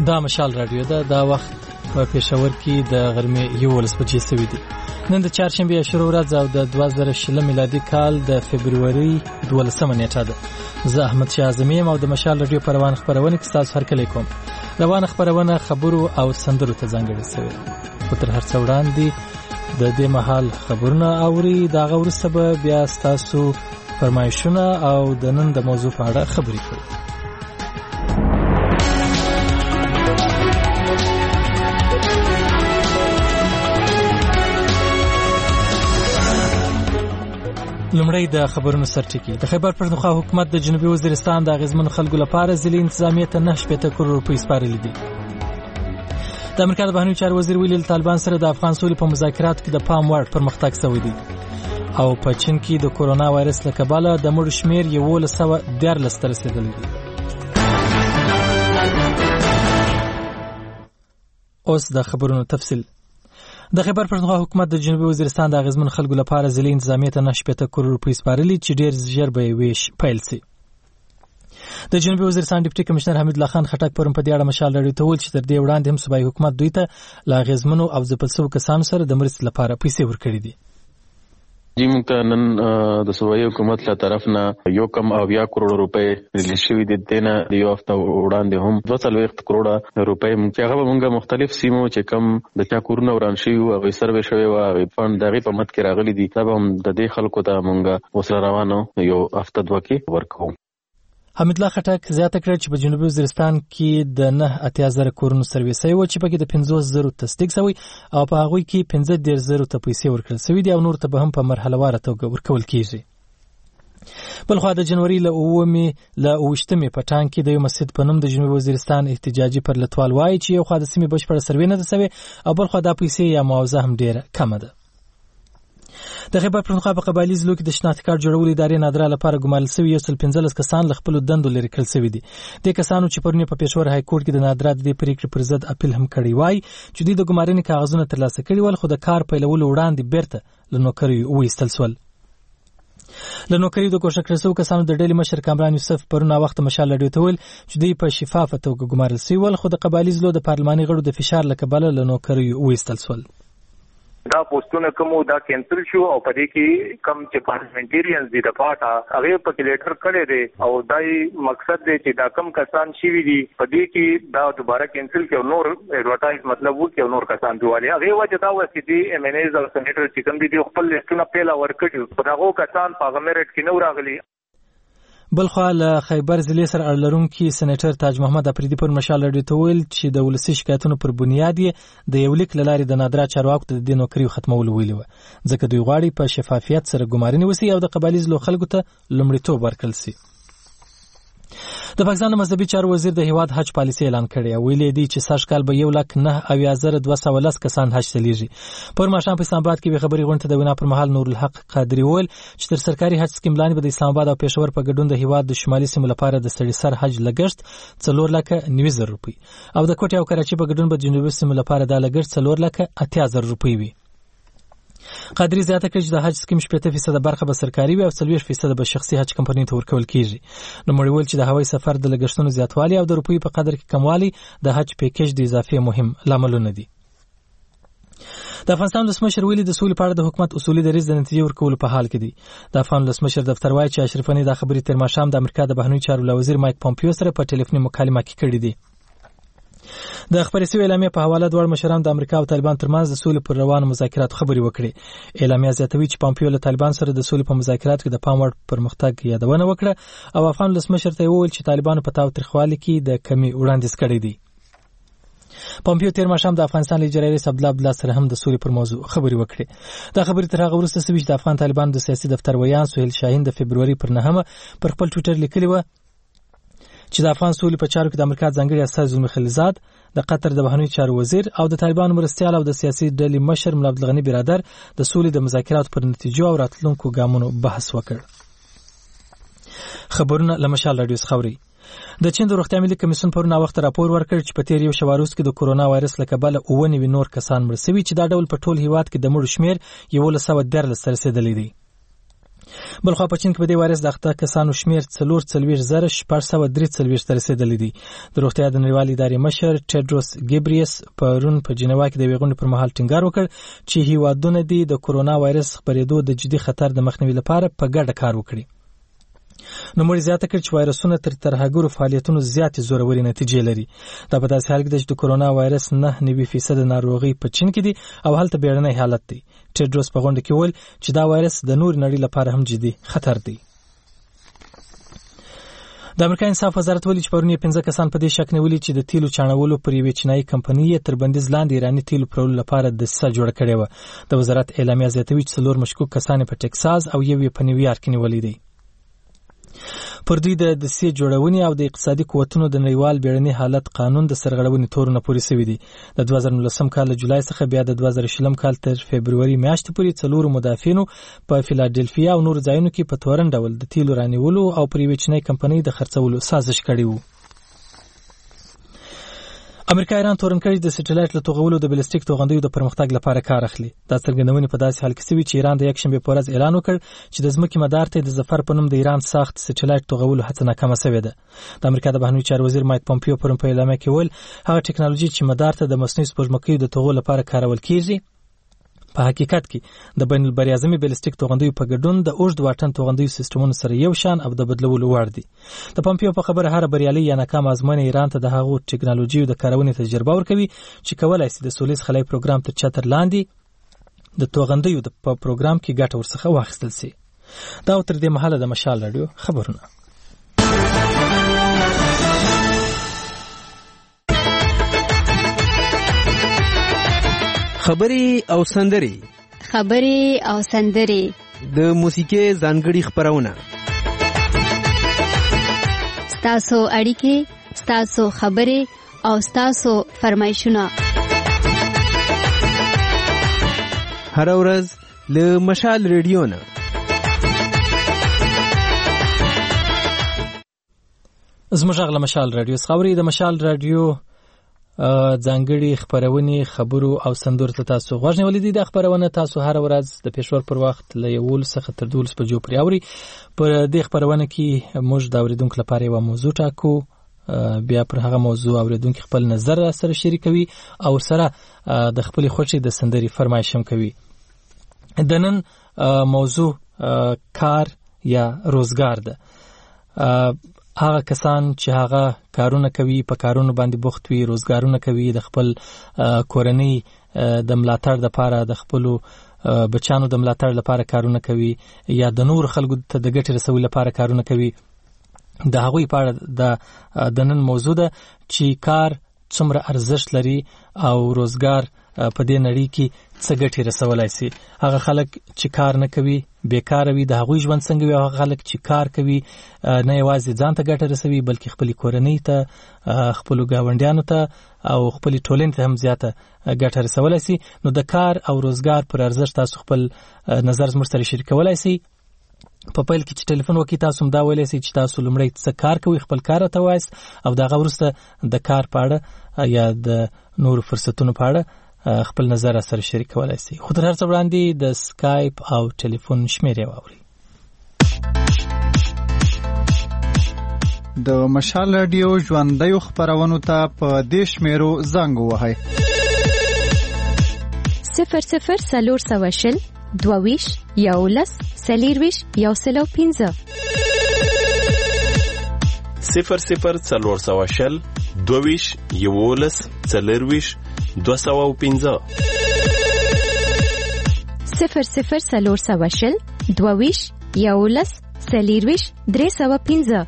دا مشال رادیو ده. دا وخت په پېښور کې د غرمې 11 بجې شوي دي. نن د چهارشنبې شروع ورځ او د 2020 میلادي کال د فبروري 12 نیټه ده. زه احمد شاه اعظمي یم او د مشال رادیو په روان خپرونه کې تاسو هرکلی کوم. روان خپرونه خبرو او سندرو ته ځانګړې شوې. خو تر هر څه وړاندې د دې مهال خبرونه اوري. د هغه وروسته به بیا ستاسو فرمایشونه او د نن د موضوع په اړه خبرې کوو. لومړی د خبرونو سرټکی. د خیبر پښتونخوا حکومت د جنوبي وزیرستان د اغیزمن خلکو لپاره ځلې انتظامیه ته 9 کروڑ روپۍ سپارلي دي. د امریکا د بهرنیو چارو وزیر ویلي طالبان سره د افغان سولې په مذاکراتو کې د پام وړ پرمختګ شوی دی. او په چین کې د کورونا وایرس له کبله د مړو شمیر 1114 ته رسیدلی دی. اوس د خبرونو تفصیل. د خیبر پښتونخوا حکومت د جنوبي وزیرستان د اغیزمن خلکو لپاره ځلې انتظامیه ته 9 کروڑ روپۍ سپارلي چې ډیر ژر به ویش پیل شي. د جنوبي وزیرستان ډیپټي کمشنر حمید الله خان خټک پرون په دې اړه مشال راډیو ته وویل چې تر دې وړاندې هم صوبایي حکومت دوی ته له اغیزمنو او ځپل شوو کسانو سره د مرستې لپاره پیسې ورکړي دي. موږ ته نن د صوبایي حکومت له طرف نه 1.8 کروڑ روپۍ ریلیز شوي دي. دنه د یو هفته وړاندې هم 2.4 کروڑ روپۍ موږ مختلف سیمو چې کم د چا کورونه وران شوي او هغوی سروې شوی و هغوی فند د هغې په مد کې راغلي دي. دا به هم د دې خلکو ته موږ اوس را روانو یو هفته دوه کې ورکوو. حمید الله خټک زیاته کړه چې په جنوبي وزیرستان کې د 9,000 کورونو سروې شوی و چې پکې د 50,000 تصدیق شوی او په هغوی کې 15,000 ته پیسې ورکړل شوي دي او نور ته به هم په مرحله واره توګه ورکول کیږي. بلخوا د جنوري له 28 په ټانګ کې د یو مسجد په نوم د جنوبي وزیرستان احتجاجي پرلتوال وایي چې یو خوا د سیمې بشپړه سروې نه ده شوې او بلخوا دا پیسې یا معاوضه هم ډیره کمه ده. د خیبر پښتونخوا په قبایلي ضلعو کې د شناخت کارت جوړولو ادارې نادره لپاره ګمارل شوي 115 کسان له خپلو دندو لرې کړل شوي دي. دې کسانو چې پرون په پېښور های کورټ کې د نادره د دې پریکړې پر ضد اپیل هم کړی وای چې دوی د ګمارنې کاغذونه ترلاسه کړي ول خو د کار پیلولو وړاندې بیرته له نوکریو وایستل شول. له نوکریو د ګوښه کړل شوو کسانو د ډلې مشر کامران یوسف پرون وخت مشال راډیو ته ویل چې دوی په شفافه توګه ګمارل شوي ول خو د قبایلي ضلعو د پارلماني غړو د فشار له کبله له نوکریو وایستل شول. دا پوسټونه کوم دا کینسل شو او په دې کې کم چې پارلمنټریانز دي د پاټه هغه په لیټر کړي دي او دای مقصد دی چې دا کم کسان شي وي دي په دې کې دا دوباره کینسل کې نور ایڈورټایز مطلب وو کې نور کسان دیواله هغه وجه دا و چې دی ایم ان ایز او سېنیټر چې کوم دي خپل لیستونه پیلا ورکړي هغه کسان په غمیرټ کې نو راغلي. بلخوا له خیبر ضلع سره اړه لرونکي سېنیټر تاج محمد افریدي پر مشال راډیو ته ویل چې د ولسي شکایتونو پر بنیاد یې د یو لیک له لارې د نادره چارواکو ته د دې نوکریو ختمولو ویلي وه ځکه دوی غواړي په شفافیت سره ګمارنې وسي او د قبایلي ضلعو خلکو ته لومړیتوب ورکړل سي. د پاکستان مذهبي چارو وزیر د هیواد حج پالیسي اعلان کړې او ویلي دی چې سږ کال به 1,09,210 کسان حج ته لیږي. پر ماښام په اسلام آباد کې به خبري غونډه د وینا پر مهال نور الحق قادری ویل چې تر سرکاري حج سکیم لاندې به د اسلام آباد او پېښور په ګډون د هیواد د شمالي سیمو لپاره د سړي سر حج لګښت 4,90,000 روپۍ او د کوټې او کراچۍ په ګډون به د جنوبي سیمو لپاره د لګښت 4,80,000 روپۍ وي. قادری زیاته کړه چې د حج سکیم 80% برخه به سرکاري وي او 40% به شخصي حج کمپنۍ ته ورکول کیږي. نو مړ ویل چې د هوایي سفر د لګښتونو زیاتوالی او د روپیو په قدر کې کموالی د حج پیکیج د اضافي مهم لاملونه دي. د افغانستان ولسمشر ویلي د سولې په اړه د حکومت اصولي دریځ د نتیجې ورکولو په حال کې دی. د افغان ولسمشر دفتر وایي چې اشرف غني د خبرې تر ماښام د امریکا د بهرنیو چارو وزیر مایک پومپیو سره په ټلیفوني مکالمه کې کړې دي. د خبري سوي اعلامیه په حواله دوه مشران د امریکا او طالبان ترمنځ د سولې پر روانو مذاکراتو خبري وکړي. اعلامیه زیاتوي چې پومپیو له طالبان سره د سولې په مذاکراتو کې د پام وړ پرمختګ یادونه وکړه او افغان ولسمشر ته وویل چې طالبانو په تاوتریخوالي کې د کمی وړاندیز کړی دی. پومپیو تیر ماښام د افغانستان اجرایي رئیس عبدالله سره هم د سولې پر موضوع خبري وکړي. دا خبري تر هغه وروسته شوې چې د افغان طالبانو د سیاسي دفتر ویان سهیل شاهین د فبروري پر 9 پر خپل ټویټر لیکلی و چې د افغان سولې په چارو کې د امریکا ځانګړي استازی زلمی خلیلزاد د قطر د بهرنیو چارو وزیر او د طالبانو مرستیال او د سیاسي ډلې مشر ملا عبدالغني برادر د سولې د مذاکراتو پر نتیجو او راتلونکو ګامونو بحث وکړ. خبرونه له مشال راډیو څخه اوري. د چین د روغتیا ملي کمیسیون پرون وخت راپور ورکړ چې په تیر یو شوار وروسته کې د کورونا وایرس له کبله 99 نور کسان مړ شوي چې دا ډول په ټول هیواد کې د مړو شمیر 1,14 ته رسیدلی دی. بلخوا په چین کې په دې وایرس د اخته کسانو شمیر 4,643 ته رسیدلی دی. د روغتیا د نړیوالې ادارې مشر ټیډروس ګیبریس پرون په جنیوا کې د غونډې پر مهال ټینګار وکړ چې هیوادونه دي د کورونا وایرس خپرېدو د جدي خطر د مخنیوي لپاره په ګډه کار وکړي. نو موږ زیاته کړ چې وایرسونه تر ترهګرو فعالیتونو زیاتې زوروري نتیجې لري. دا په داسې حال کې چې د کورونا وایرس 9% ناروغي په چین کې دي او هلته بیړنی حالت دی. ټیډروس په غونډه کې وویل چې دا وایرس د نور نړۍ لپاره هم جدي خطر دی. د امریکا انصاف وزارت ویلي چې پرون 15 کسان په دې شک نیولي چې د تیلو چاڼولو پر یوې چینایي کمپنۍ تر بندیز لاندې ایراني تیلو پلورلو لپاره دسیسه جوړه کړې وه. د وزارت اعلامیه زیاتوي چې 4 مشکوک کسان په ټکساس او یو په نیویارک کې نیولي دي. پر دوی د دسیسې جوړونې او د اقتصادي قوتونو د نړیوال بیړني حالت قانون د سرغړونې تورونه پورې شوي دي. د 2019 کال له جولای څخه بیا د 2020 کال تر فبروري میاشتې پورې 4 مدافعینو په فیلادلفیا او نور ځایونو کې په تورن ډول د تیلو رانیولو او پر یوې چینایي کمپنۍ د خرڅولو سازش کړی و. امریکا ایران تورن کړي د سټلایټ له توغولو د بلستیک توغندیو د پرمختګ لپاره کار اخلي. دا څرګندونې په داسې حال کې شوي چې ایران د یکشنبه په ورځ اعلان وکړ چې د ځمکې مدار ته د ظفر په نوم د ایران ساخت سټلایټ توغولو هڅه ناکامه شوې ده. د امریکا د بهرنیو چارو وزیر مایک پومپیو پرون په اعلامیه کې ویل هغه ټکنالوژي چې مدار ته د مصنوعي سپوږمکیو د توغولو لپاره کارول کیږي په حقیقت کې د بین البراعظمي بلستیک توغندیو په ګډون د اوږد واټن توغندیو سیستمونو سره یو شان او د بدلولو وړ دي. د پومپیو په خبره هر بریالي یا ناکام ازموینه ایران ته د هغو ټکنالوژیو د کارونې تجربه ورکوي چې کولای شي د سولیز خلای پروګرام تر چتر لاندې د توغندیو په پروګرام کې ګټه ورڅخه واخیستل شي. دا تر دې مهاله د مشال رادیو خبرونه. خبري او سندري د موسیقي ځانګړي خبرونه ستاسو اړیکې ستاسو خبري او ستاسو فرمایشونه هر ورځ له مشال ریډیو نه. زموږ غږ له مشال رادیو خبري د مشال رادیو ځانګړي خبرونه خبرو او سندرو ته تاسو غوږ نیولې دي. د خبرونه تاسو هر ورځ د پېښور پر وخت له 11 څخه تر 12 بجو پورې اوري. پر دې خبرونه کې موږ د اوریدونکو لپاره یو موضوع ټاکو، بیا پر هغه موضوع اوریدونکو خپل نظر سره شریکوي او سره د خپل خوښي د سندري فرمایش هم کوي. د نن موضوع کار یا روزګار ده. هغه کسان چې هغه کارونه کوي، په کارونو باندې بوخت وي، روزګارونه کوي، د خپل کورنۍ د ملاتړ لپاره، د خپل بچانو د ملاتړ لپاره کارونه کوي، یا د نور خلکو ته د ګټې رسولو لپاره کارونه کوي. د هغوی په اړه د نن موضوع ده چې کار څومره ارزښت لري او روزګار په دې نړۍ کې څه ګټې رسولای شي. هغه خلک چې کار نه کوي، بیکار وي، د هغوی ژوند څنګه وي. هغه خلک چې کار کوي نه یوازې ځان ته ګټه رسوي بلکې خپل کورنۍ ته، خپل ګاونډیانو ته او خپل ټولنې ته هم زیاته ګټه رسولای شي. نو د کار او روزګار پر ارزښت تاسو خپل نظر زموږ سره شریکولای شئ. په پیل کې چې ټلیفون وکړئ تاسو هم دا ویلی شئ چې تاسو لومړی څه کار کوئ، خپل کار ته وایاست او د هغه وروسته د کار په اړه یا د نورو فرصتونو په اړه خپل نظر سره شریکولای شئ. خو تر هر څه وړاندې د سکایپ او ټلیفون شمیرې واورئ. د مشال رادیو ژوندیو خبرونو ته په دې شمیرو زنګ ووهئ: 00 22 11 40 105 00 420 22 11 40 205 00 420 22 11 40 305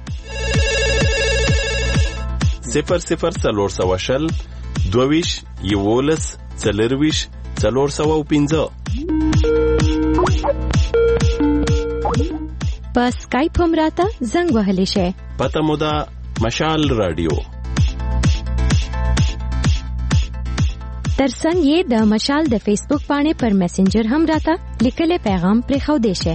00 420 22 11 40 405 په سکایپ هم راته زنګ وهلی شئ. پته مو ده مشال رادیو. ترڅنګ یې د مشال د فیسبوک باندې پر میسنجر هم راته لیکلي پیغام پرېښودی شئ.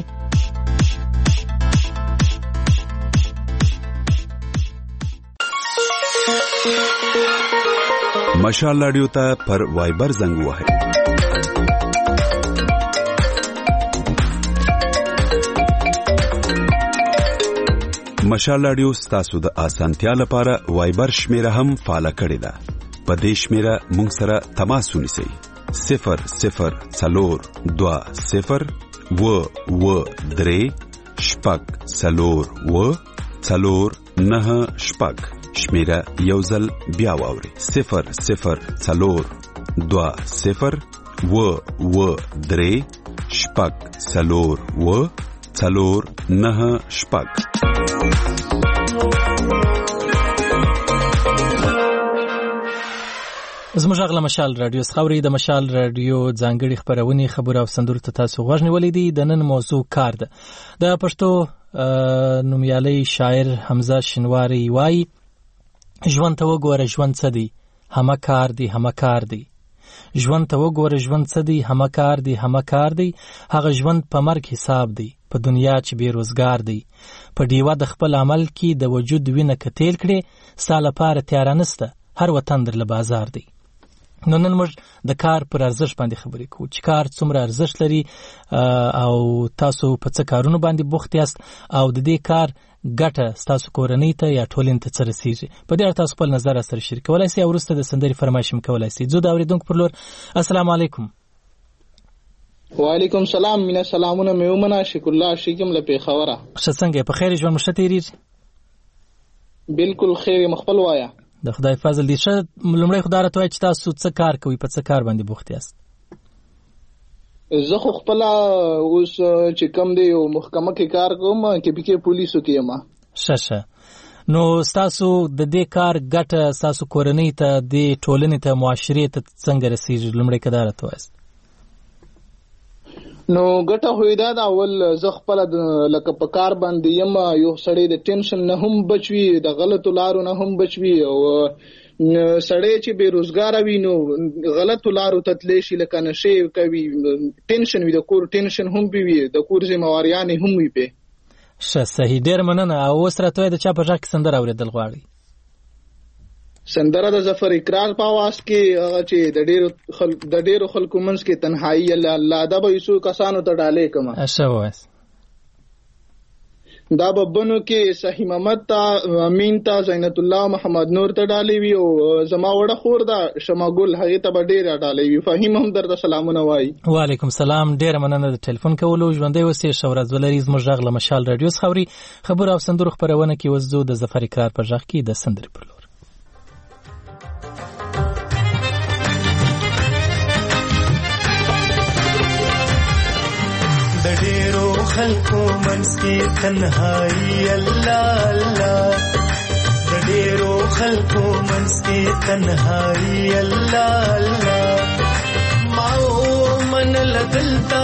مشال رادیو ته پر وایبر زنګ وهئ: 00 مشال رادیو ستاسو د اسانتیا لپاره وایبر شمیره هم فعال کړی ده. په دې شمیره مونږ سره تماس ونیسئ 00420 شمیره یو ځل بیا واورئ 00420 زموږ غلا مشال رادیو خبري د مشال رادیو ځانګړي خبرونه خبر او سندور ته تاسو غوښ نیولې دي. د نن موضوع کار ده. د پښتو نومیالي شاعر حمزه شینواری وایي ژوند ته وګوره ژوند څه دی همه کار دی همه کار دی. ژوند ته وګوره ژوند څه دی همه کار دی همه کار دی. هغه ژوند په مرګ حساب دی په دنیا چې بیروزګار دی. په دیوه د خپل عمل کې د وجود وینه کتل کړي ساله پاره تیار نسته هر وطن در له بازار دی. نو نن موږ د کار پر ارزښت باندې خبرې کوو چې کار څومره ارزښت لري او تاسو په څه کارونو باندې بوخت یاست او د دې کار ګټه تاسو کورنۍ ته یا ټولنې ته څه رسیږي. په دې اړه تاسو خپل نظر سره شریک کولای شئ او وروسته د سندرې فرمایش هم کولای شئ. زه د اوریدونکو پر لور السلام علیکم. وعلیکم السلام. مینا سلامونه مې ومنه. شکر الله شیکم له پیښوره. ښه څنګه په خیر ژوند مشته تیریږي؟ بالکل خیر مخبل وایا. د خدای فضل دې شه. لومړی خدای راته وایي چې تاسو څه کار کوئ په څه کار باندې بوخت یاست؟ زه خو خپل اوس چې کم دی یو محکمه کې کار کوم کې پکې پولیسو کې یم. ښه نو تاسو د دې کار ګټه تاسو کورنۍ ته د ټولنې ته معاشرې ته څنګه رسیږي؟ لومړی خدای راته وایي. نو ګټه هوی دا اول زه خپل لکه په کار باندې یم یو سړی د ټینشن نه هم بچوي د غلطو لارو نه هم بچوي او سړی چې بیروزګار وي نو غلطو لارو ته تللی شي لکه نشې کوي ټینشن وي د کور ټینشن هم وي د کور ذمہواریانې هم وي په ښه صحیح ډېر مننه. او اوس راته د چا په غږ کې سندره اورېدل غواړئ؟ سندره د ظفر اقرار په आवाज کې هغه چې د ډېرو خلکو منځ کې تنهایی الله دا به یسو کسانو ته ډالې کما اښه وایس دا ببنو کې صحیح محمد تا امین تا زینت الله محمد نور ته ډالې وی او زما وړه خور دا شماګل هغه ته ډېر ډالې وی فهیم هم درته سلامونه وای. وعلیکم السلام. ډېر مننه د ټلیفون کولو. ژوندۍ اوسې شورز ولري. زموږ غلا مشال رادیو خبري خبر او سندور خبرونه کې وزو د ظفر اقرار په ځخ کې د سندرې پر لور. ډېرو خلکو منځ کې تنهایی الله الله ډېرو خلکو منځ کې تنهایی الله الله ما من لدلتا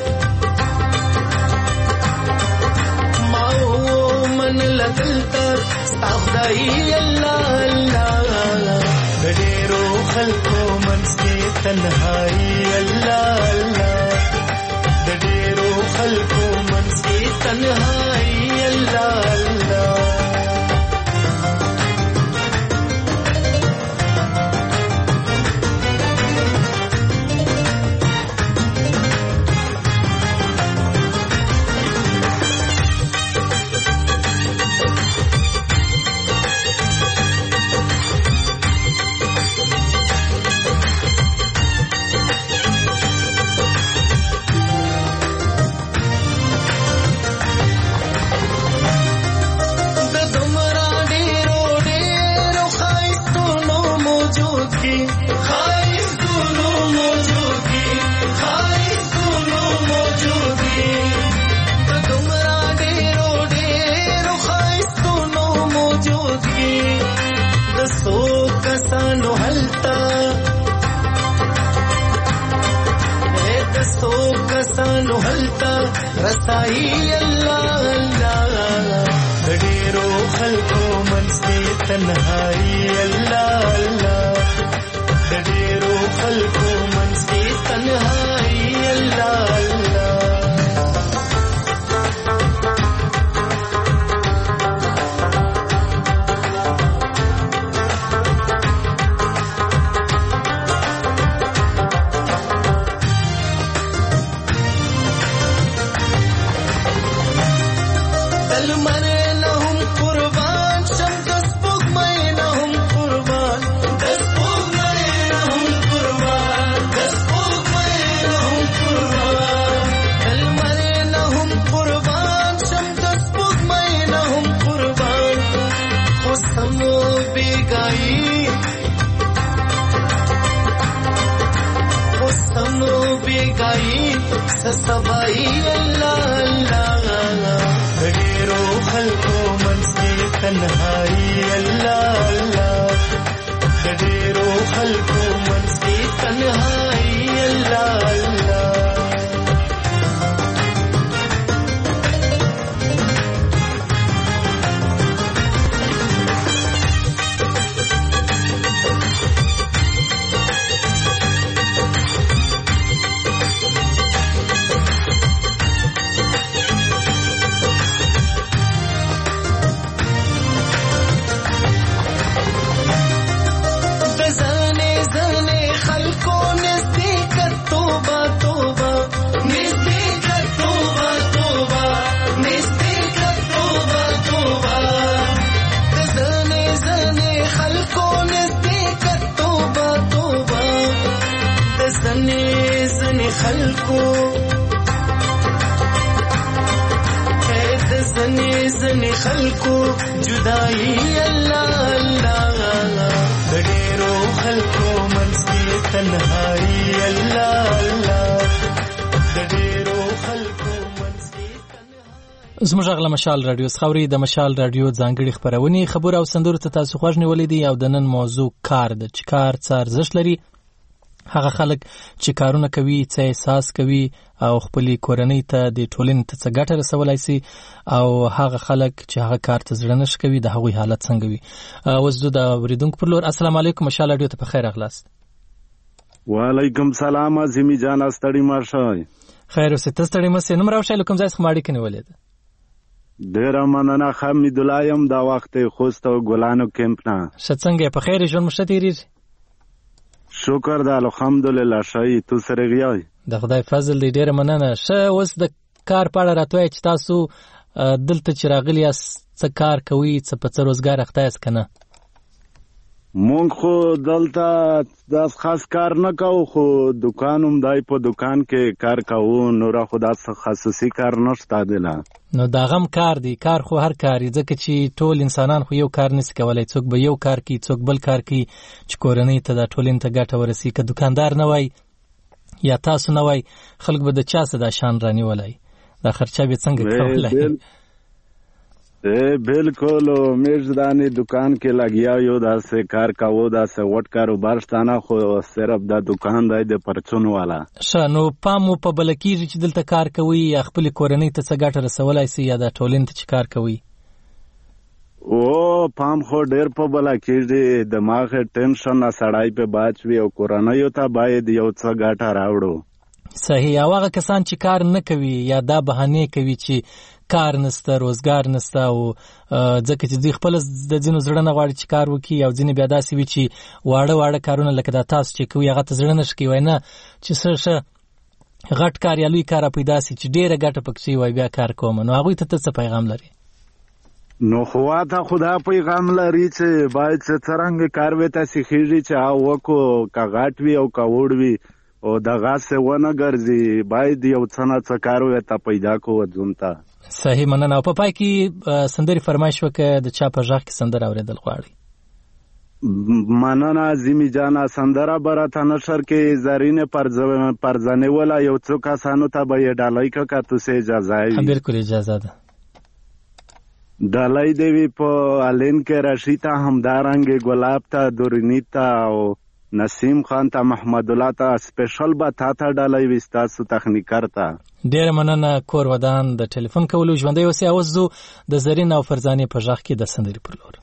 ستخدای الله الله ډېرو خلکو منځ کې تنهایی الله الله ډېرو خلکو منځ کې تنهایی الله الله رسائی اللہ اللہ ډېرو خلکو منځ کې تنهایی الله الله ډېرو خلکو منځ کې تنهایی الله الله بیگائی سسبائی اللہ اللہ ډېرو خلکو منځ کې تنهایی الله الله ډېرو خلکو منځ کې تنهایی الله الله خلکو قید زنی زنی خلکو جدائی الله الله ډېرو خلکو منځ کې تنهایی الله الله ډېرو خلکو منځ کې تنهایی. زموږ غلا مشال رادیو خوري د مشال رادیو ځانګړي خبرونه خبر او سندرو ته تاسو خوښ نیولې دي او د نن موضوع کار د چکار څار ارزښت لري. هغه خلک چې کارونه کوي څه احساس کوي او خپل کورنۍ ته د ټولنې ته څه ګټه رسولای شي او هغه خلک چې هغه کار ته زړه نش کوي د هغوی حالت څنګه وي. وزو د اوریدونکو پر لور السلام علیکم مشال رادیو ته په خیر اغلاست. وعلیکم سلام عظیمی جان استړی مارشای خیر اوسه تستړی مې نوم راوښه کوم ځای څخه ماړی کني ولید ډیر مننه حمید الله یم دا وخت خوست او ګلانو کمپ نه شڅنګ په خیر ژوند مشتری شکر ده الحمدلله شای تو سره غیای د خدای فضل دی ډیره مننه. شه اوس د کار په اړه راتوي چې تاسو دلته چې راغلی څه کار کوي څه په څه روزګار اخته یاست کنه؟ مونږ خو دلته داس خاص کار نه کوو خو دکانوم دای په دکان کې کار کوو نور خو داس خصوصي کار نشته دله نو دا غم کار دی کار خو هر کاری ځکه چې ټول انسانان خو یو کار نشي کولای څوک به یو کار کوي څوک بل کار کوي چې کورنۍ ته د ټولنې ته ګټه ورسي که دکاندار نه وای یا تاسو نه وای خلک به د چا څه د شان رانیولای دا خرچه به څنګه کولای بالکل میزدانی دکان کې لګیا یو داسې کار کاوه داسې وټ کاروبار ستانه خو صرف دا دکان دی د پرچون والا نو پامو په بلکیږي چې دلته کار کوي یا خپل کورنۍ ته څه ګټه رسولای شي یا د ټولنې ته چې کار کوي او پام خو ډیر په بلکیږي دماغ ټینشن سړای په باچ وی او کورنۍ ته باید یو څه ګټه راوړو صحیح هغه کسان چې کار نه کوي یا دا بهانه کوي چې کار نسته روزګار نسته او ځکه چې دوی خپل د ځینو زړه نه غواړي چې کار وکړي او ځینې بیا داسې وي چې واړه کارونه لکه دا تاسو چې کوي هغه ته زړه نشي کوي نه چې څه غټ کار یا لوی کار پیدا سي چې ډېره ګټه پکې وي بیا کار کوم نو هغوی ته څه پیغام لري؟ نو خواته خدا پیغام لري چې باید چې څرنګه کار وته سیخیږي چې او وکړو کا غټ وي او کا وړ وي او دغه څه ونه ګرځي باید یو څه نه څه کار وته پیدا کوو ځونته. صحیح مننه. او په پای کې سندري فرمایش وکړه د چا په ژغ کې سندره اوریدل غواړي؟ مننه عظیمی جان سندره برات نشر کې زرین پرزنه ولا یو څو کسانو ته به ډالای کا تو سه اجازه ای؟ بالکل اجازه ده. ډالای دی په الین کې رشیتا همدارنګ ګلاب ته دورنیتا او نسیم خان ته محمد الله ته سپیشل با تا ډالای وستا سو تخنیکر ته ډیر مننه کور ودان د ټلیفون کولو ژوندۍ اوسې اوس زو د زرین او فرزانه په ژغ کې د سندري پر لور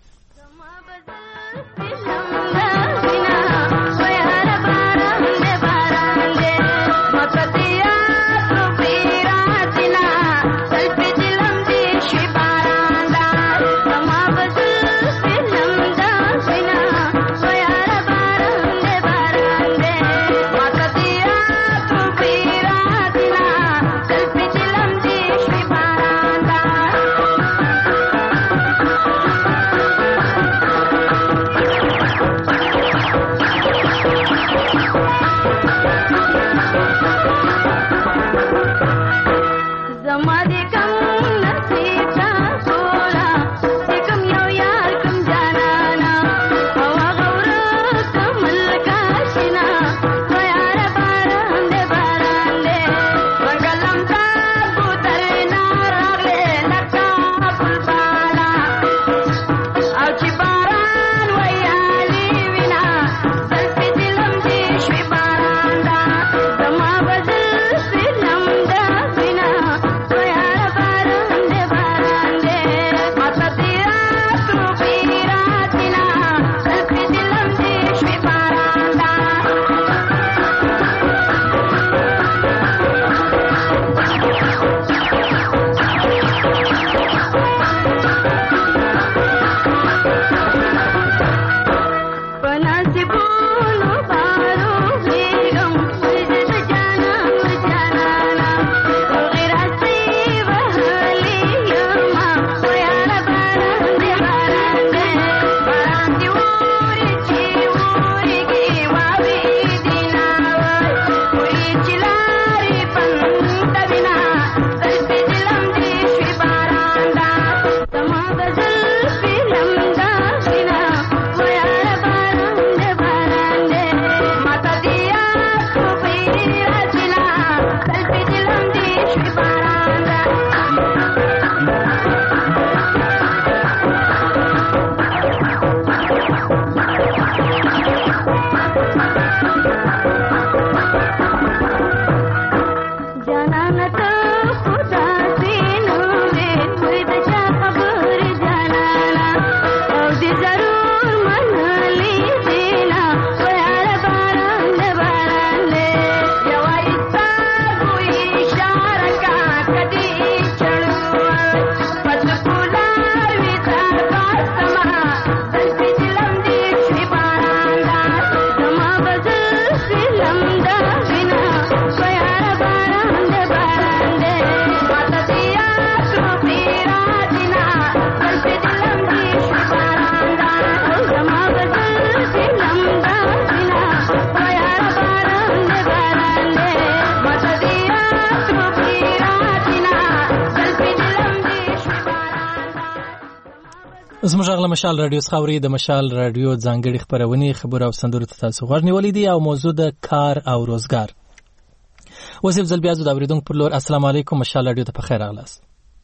زموږ غږ له مشال رادیو څخه اورئ. د مشال رادیو ځانګړي خپرونې خبرو او سندرو ته تاسو غوږ نیولی دی او موضوع د کار او روزګار. اوس یو ځل بیا زه د اورېدونکو پر لور السلام علیکم مشال رادیو ته پخیر راغلاست.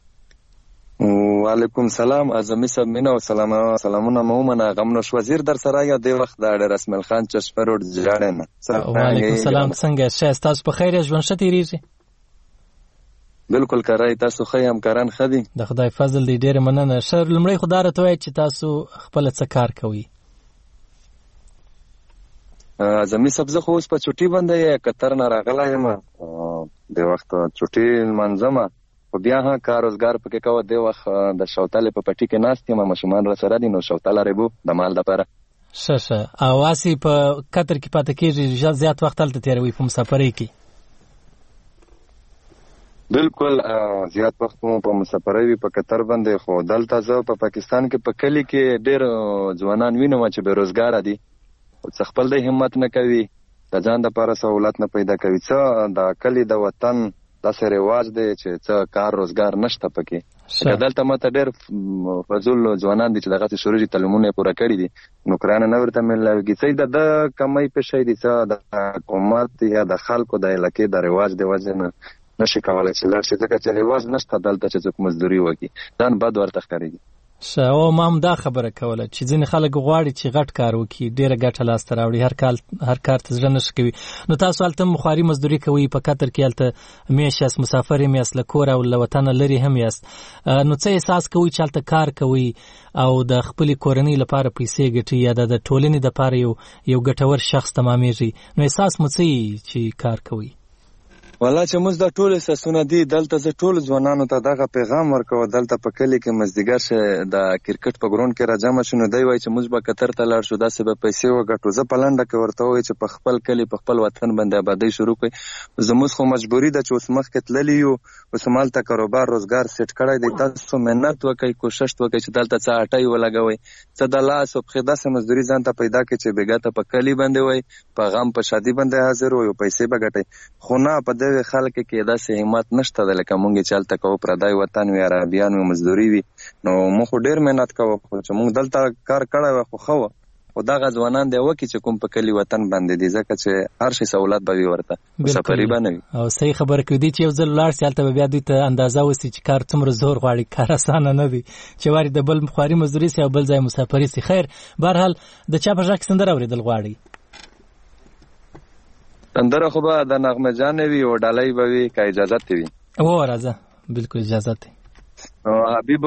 وعلیکم سلام اعظمي صاحب مینه او سلامونه مو منه غمنوش وزیر در سره یا د وخت د رسمل خان چشپه روډ جاړنه. وعلیکم سلام څنګه شې تاسو په خیر ژوند ښه تیریږي؟ بالکل کرای تاسو خې همکاران خدي د خدای فضل دی ډېر مننه. شر لمړی خدای راته وایي چې تاسو خپل څه کار کوي؟ اعظمي صاحب زه خو اوس په چټي باندې قطر نه راغلی یم د وخت چټي منظمه خو بیا ها کار روزګار پکې کوه د وخت د شوتلې په پټي کې ناست یم ماشومان را سره دي نو شوتله ریبو د مال دپاره. ښه او هسې په قطر کې پاتې کېږي زیات وخت هلته تېروي په مسافرۍ کې؟ بالکل زیات وخت مو په مسافرۍ وي په قطر باندې خو دلته زه په پاکستان کې په کلي کې ډېر ځوانان وینم چې بې روزګاره دي څه خپل د همت نه کوي د ځان دپاره سهولت نه پیدا کوي څه د کلي د وطن داسې رواج دی چې څه کار روزګار نشته پکې. دلته ماته ډېر فضول ځوانان دي چې دغسې شروع تعلیمونه یې پوره کړي دي نوکرانه نه ورته میلاویږي څه د کمۍ پیښی دي څه د حکومت یا د خلکو د علاقې د رواج د وجې نه نشي کولای چې لاړ شي ځکه چې رواج نشته دلته چې څوک مزدوري وکړي ځان بد ورته ښکارېږي. ښه او ما هم دا خبره کوله چې ځینې خلک غواړي چې غټ کار وکړي ډېره ګټه لاسته راوړي هر کار ته زړه نشي کوي. نو تاسو هلته هم خواري مزدوري کوئ په قطر کې هلته میاشت یاست مسافر هم یاست له کوره او له وطنه لرې هم یاست نو څه احساس کوئ چې هلته کار کوئ او د خپلې کورنۍ لپاره پیسې ګټئ یا د ټولنې دپاره یو ګټور شخص تمامېږي نو احساس مو څه چې کار کوئ؟ والا چې موږ د ټول احساسونه دي دلته زه ټول ځوانانو ته دغه پیغام ورکوه دلته په کلي کې مازدیګر شه د کرکټ په ګراوند کې راجمع شو نو دی وایي چې موږ به قطر ته لاړ شو داسې به پیسې وګټو زه په لنډه کې ورته وایي چې په خپل کلي په خپل وطن باندې آبادۍ شروع کړئ زموږ خو مجبوري ده چې اوس مخکې تللي یو اوس همالته کاروبار روزګار سیټ کړی دی تاسو محنت وکړئ کوشش وکړئ چې دلته څه اټۍ ولګوئ څه د لاس او پښې داسې مزدوري ځان ته پیدا کړئ چې بېګا ته په کلي باندې وای په غم په شادي باندې حاضر وای او پیسې به ګټئ خو نه په دغه خلک کې داسې همت نشته ده لکه مونږ چې هلته کوو پردی وطن وي عربیان وي مزدوري وي نو موږ خو ډېر محنت کوو خو چې مونږ دلته کار کړی وی خو ښه وه خو دغه ځوانان دی وکړي چې کوم په کلي وطن باندې دي ځکه چې هر شي سهولت به وي ورته مسافري به نه وي او صحیح خبره کوي دی چې یو ځل ولاړ شي هلته به بیا دوی ته اندازه وسي چې کار څومره زور غواړي کار اسانه نه دی چې واري د بل خواري مزدوري سي او بل ځای مسافري سي. خیر بهرحال د چا په غږ کې سندره اورېدل غواړي؟ سندره خو به د نغمه جانې وي او ډالۍ به وي که اجازت وي راځه بالکل اجازت دی. حبیب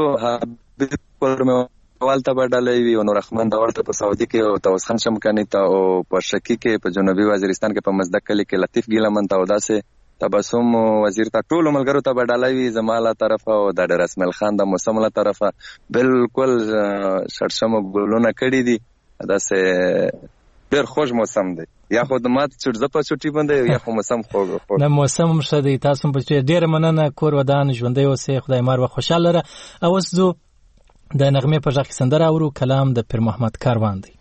والته به ډالۍ وي او نوررحمن د ورته په سعودي کې او طاووس خان شمکاني ته او په شکی کې په جنوبي وزیرستان کې په مزدک کلي کې لطیف ګیلمن ته او داسې تبسم وزیر ته ټولو ملګرو ته به ډالۍ وي زما له طرفه او د رسمل خان د موسم له طرفه بالکل شړشمو ګلونه کړي دي داسې ډېر خوږ موسم دی یا خو د مات چړزه په چټي باندې یا خو موسم خوږ نه موسم هم ښه دی تاسو په ډېره مننه کور ودان ژوندی اوسئ خدای مار و خوشحاله لره. او اوس زه د نغمې په غږ کې سندره اورو کلام د پیر محمد کاروان دی.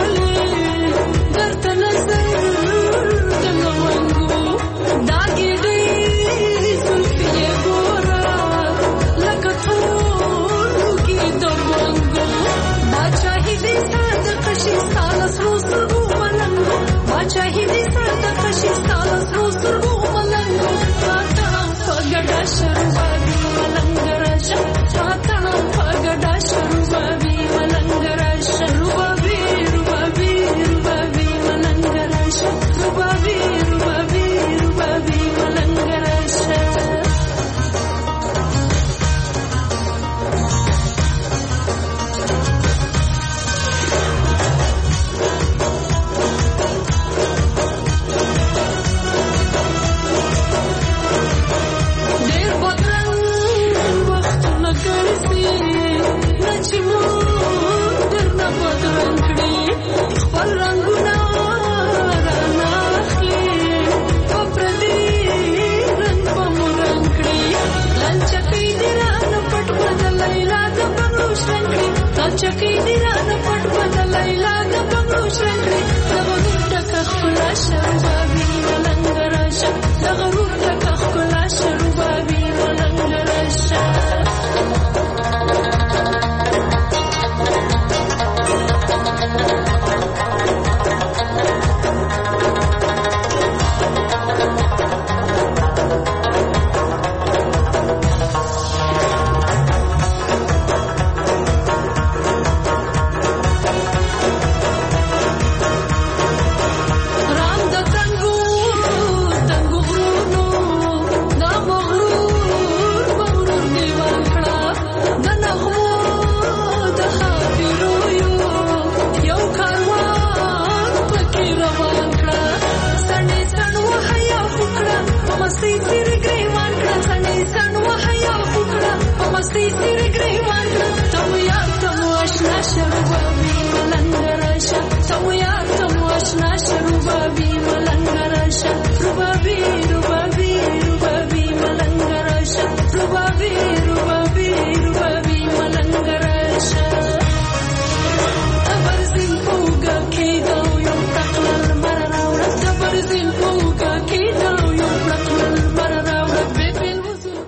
Dagi مستی سیر گریوان کړه سنې سن وحیا وکړه په مستی سیر گریوان کړه تم یار تم آشنا شربابي ملنګ راشه تم یار تم آشنا شربابي ملنګ راشه ربابي ربابي ربابي ملنګ راشه ربابي ربابي ربابي ملنګ راشه تبرزین پوګه کېدو یو تقلل مر راوړه تبرزین پوګه کېدو یو تقلل مر راوړه ببل وزو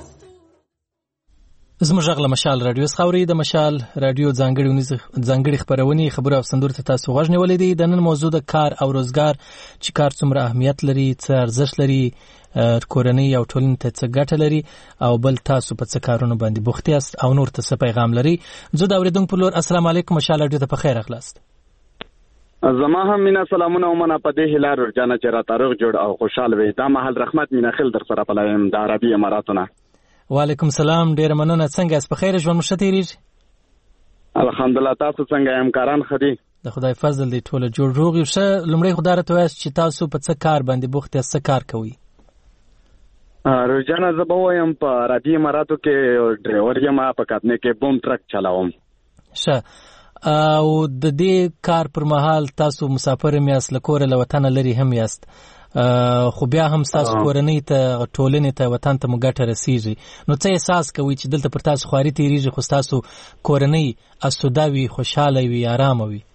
زموږ غږ له مشال رادیو څخه اورئ. د مشال رادیو ځانګړي خپرونې خبرو او سندرو ته تاسو غوږ نیولی دی. د نن موضوع د کار او روزګار، چې کار څومره اهمیت لري، څه ارزښت لري، کورنۍ او ټولنې ته څه ګټه لري، او بل تاسو په څه کارونو باندې بوخت یاست او نور ته څه پیغام لري. زه د اورېدونکو په لور السلام علیکم، مشال رادیو ته په خیر راغلاست. زما هم مینا سلامونه ومنه په دې هیله روزانه چې راته روغ جوړ او خوشحال وي. دا مهال رحمت مینا خیل در سره پلایم د عربي اماراتونه. وعلیکم سلام، ډیره مننه. څنګه یاست؟ په خیر ژوند مو ښه تېرېږي؟ الحمدلله، تاسو څنګه یې؟ همکاران ښه دي؟ د خدای فضل دی، ټوله جوړ روغ یو. ښه، لومړی خو دا راته ووایاست چې تاسو په څه کار باندې بوخت یاست، څه کار کوئ؟ روزانه زه به وایم په عربي اماراتو کې ډریور یم، په کابینه کې بوم ټرک چلاوم. ښه، او د دې کار پر مهال تاسو مسافر هم یاست، له کوره له وطنه لرې هم یاست، خو بیا هم ستاسو کورنۍ ته، ټولنې ته، وطن ته مو ګټه رسیږي. نو څه احساس کوئ چې دلته پر تاسو خواري تېرېږي خو ستاسو کورنۍ اسوده وي، خوشحاله وي، ارامه وي؟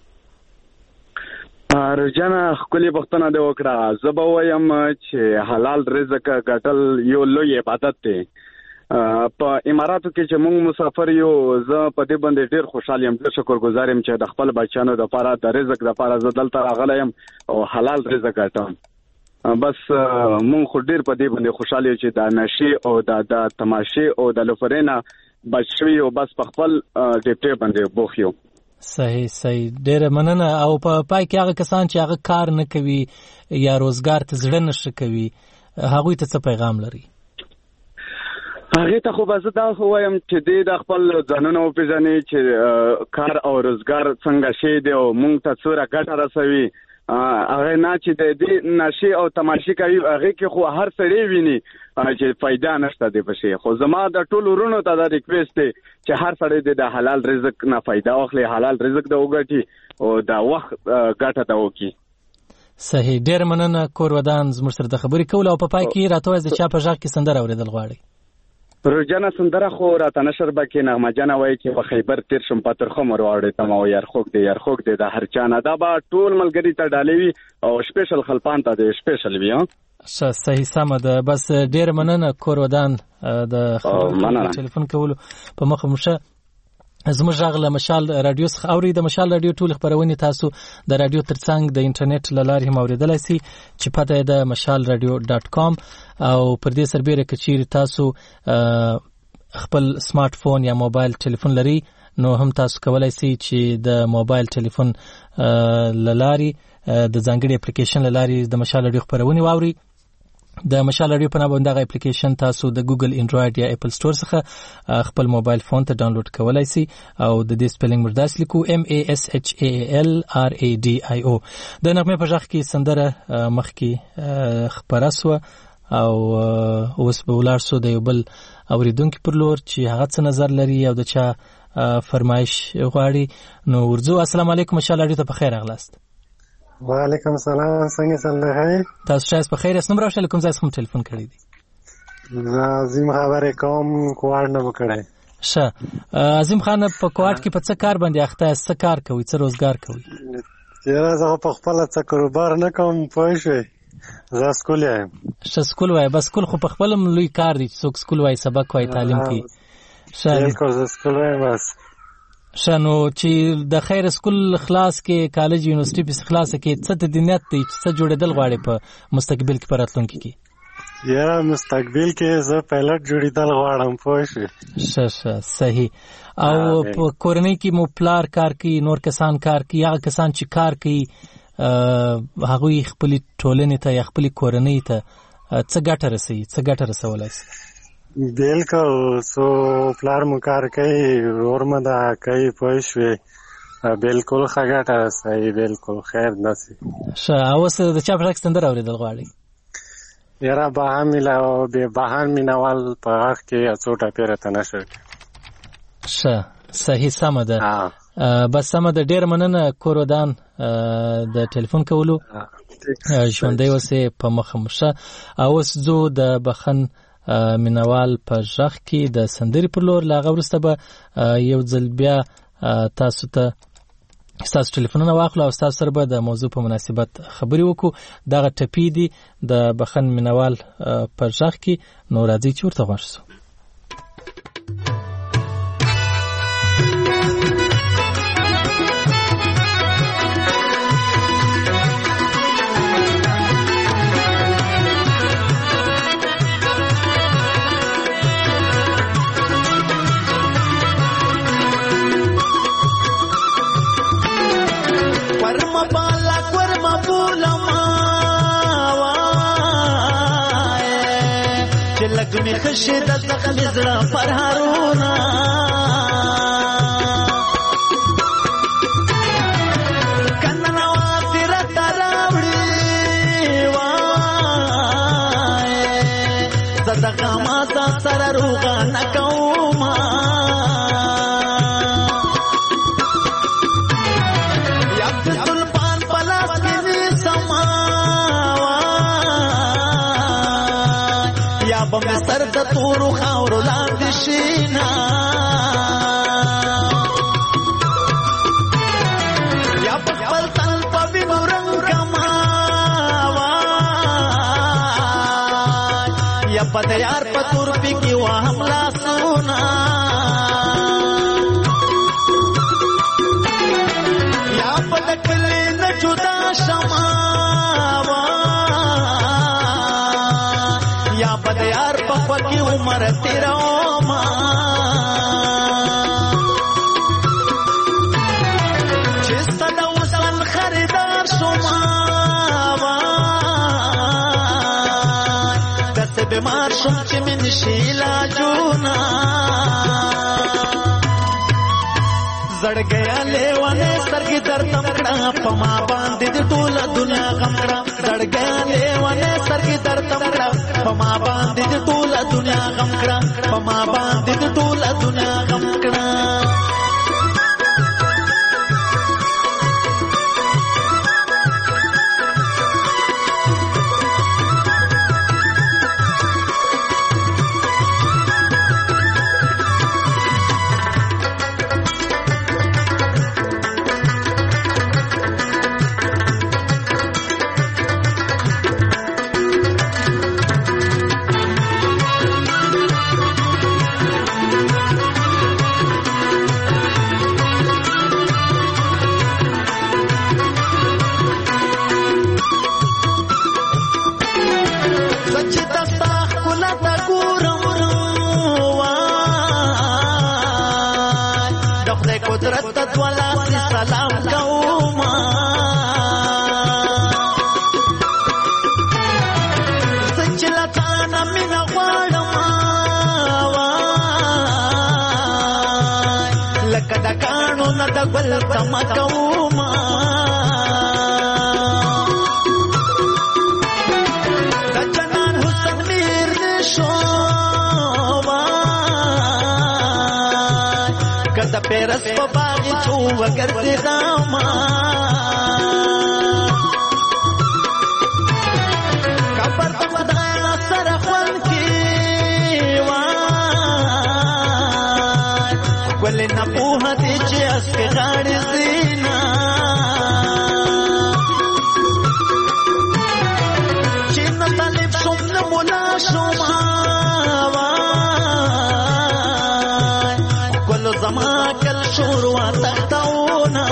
روزانه ښکلې پوښتنه دې وکړه. زه به وایم چې حلال رزق ګټل یو لوی عبادت دی. په اماراتو کې چې موږ مسافر یو، زه په دې باندې ډېر خوشحال یم، ډېر شکرګزار یم چې د خپل بچیانو دپاره د رزق دپاره زه دلته راغلی یم او حلال رزق ګټم. بس مونږ خو ډېر په دې باندې خوشحال یو چې د نشې او د تماشې او د لوفرې نه بچ شوي او بس په خپل ډیپټې باندې بوخ یو. صحیح صحیح، ډېره مننه. او په پای کې هغه کسان چې هغه کار نه کوي یا روزګار ته زړه نه ښه کوي، هغوی ته څه پیغام لري؟ هغې ته خو به زه دا خو وایم چې دې د خپل ځانونه وپېژني چې کار او روزګار څنګه شی دی او مونږ ته څومره ګټه رسوي. هغه نه چې د دې نشې او تماشې کوي، هغې کې خو هر سړی ویني چې فایده نشته دی په شی. خو زما د ټولو ورونو ته دا ریکویسټ دی چې هر سړی د حلال رزق نه فایده واخلي، حلال رزق د وګټي او د وخت ګټه ته وکړي. صحیح، ډېر مننه. کور ودان زموږ سره د خبرې کولو. او په پای کې راته وایاست د چا په غږ کې سندره اورېدل غواړئ؟ روزانه سندره خو راته نشر بکې نغمه جانه وایي چې په خیبر تیر شم په ترخم ورواړېدم او یارخوک دی یارخوک دی د هر چانه. دا به ټول ملګري ته ډالۍ وي او سپیشل خلپان ته د سپیشل وي. ښه، صحیح، سمه ده. بس ډېره مننه کور ودان د ټلیفون کولو په مخه مو ښه. زموږ غږ له مشال رادیو څخه اورئ. د مشال رادیو ټولې خپرونې تاسو د رادیو ترڅنګ د انټرنیټ له لارې هم اورېدلی سئ چې پته یې د مشال رادیو .com. او پر دې سربیره که چیرې تاسو خپل سمارټ فون یا موبایل ټلیفون لرئ، نو هم تاسو کولی سئ چې د موبایل ټلیفون له لارې د ځانګړي اپلیکیشن له لارې د مشال رادیو خپرونې واورئ. د مشال رادیو په نامه دغه اپلیکیشن تاسو د ګوګل انډرایډ یا اپل سټور څخه خپل موبایل فون ته ډاونلوډ کولی سئ. او د دې سپیلنګ موږ داسې لیکو MASHALRADIO. د نغمې په غږ کې سندره مخکې خپره سوه او اوس به ولاړ سو د یو بل اورېدونکي پر لور چې هغه څه نظر لري او د چا فرمایش غواړي. نو ورځو. السلام علیکم، مشال رادیو ته په خیر راغلاست. وعلیکم سلام، څنګه چل؟ تاسو شایست په خیر یاست؟ نوم راوښیه، له کوم ځای څخه مو ټلیفون کړی دی؟ عظیم خبرې کوم، کوهاټ نه مو کړی. ښه، عظیم خان، په کوهاټ کې په څه کار باندې اخته یاست؟ څه کار کوئ؟ څه روزګار کوئ؟ یاره زه په خپله څه کاروبار نه کوم، پوه شوې. زه سکول یم. ښه، سکول وایه. بس سکول خو په خپل هم لوی کار دی چې څوک سکول وایي، سبق وایي، تعلیم کوي. بالکل، زه سکول وایم. بس ښه، نو چې د خیر سکول خلاص کې، کالج یونیورسټي پسې خلاصه کې، څه ته د نیت دی چې څه جوړېدل غواړې په مستقبل کې، په راتلونکي کې؟ یاره مستقبل کې زه پایلټ جوړېدل غواړم، پوه شوې. ښه ښه، صحیح. او په کورنۍ کې مو پلار کار کوي، نور کسان کار کوي؟ هغه کسان چې کار کوي هغوی خپلې ټولنې ته یا خپلې کورنۍ ته څه ګټه رسوي، څه ګټه رسولی شي؟ بالکل، سو پلار مو کار کوي، ورور مو دا کوي، پوه شوې. بالکل ښه ګټه رسوي، بالکل خیر داسې. ښه، اوس د چا په غږ سندره اورېدل غواړئ؟ یاره بهان مینوال په هغه کې څو ټاپې راته نشو. ښه صحیح سمه ده. بس سمه ده، ډېر مننه کورودان د ټلیفون کولو. ژوندی اوسې په مخه مو ښه. اوس ځو د بخن مینوال په غږ کې د سندرې پر لور. له هغه وروسته به یو ځل بیا تاسو ته ستاسو ټلیفونونه واخلو او ستاسو سره به د موضوع په مناسبت خبرې وکړو. دغه ټپي دي د بخن مینوال په غږ کې. نو راځئ چې ورته غوږ شو. می خشی د زخم زړه پر هارونه کنه نو سرت راوړي وای صدقه ما سره روغه نکوما یا تل پان پلاس کې سما بم سر د تورو خاورو لاندې شینا یا په خپل تن په وینو رنګ کما یا په یار په تور پی کې وا حمله سونا یا په دکلې نه جدا شما یا په یار په پکی عمر تیرا ما چستا د وصل خریدار شما دست بیمار شم چې من شیلا جونا زړ گیا لیوانه سرګي درتم کړه پما باندې د ټول دنیا غم کړه زړ گیا لیوانه سرګي درتم کړه پما باندې د ټول دنیا غم کړه پما باندې د ټول دنیا غم کړه بل کما کوما د جنان حسن میر نشو کده پیرس په باغ چو وګرځي داما کبر په خدای سره خون کی وای ولې نه په دې چې اس کې غاړې زینا چې نه طالب شوم نه مولا شوم وای ګل زما کل شور وا تختاونا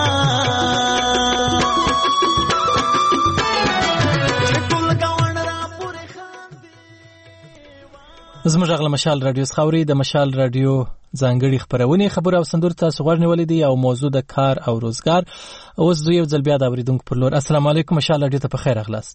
زموږ غل مشال رادیو خاوري د مشال رادیو ځانګړي خبرونه خبر او سندور تاسو غوړ نیولې دي او موضوع د کار او روزګار. اوس دوی ځل بیا د اوریدونکو پر لور. السلام علیکم مشال رادیو ته په خیر اغلاست.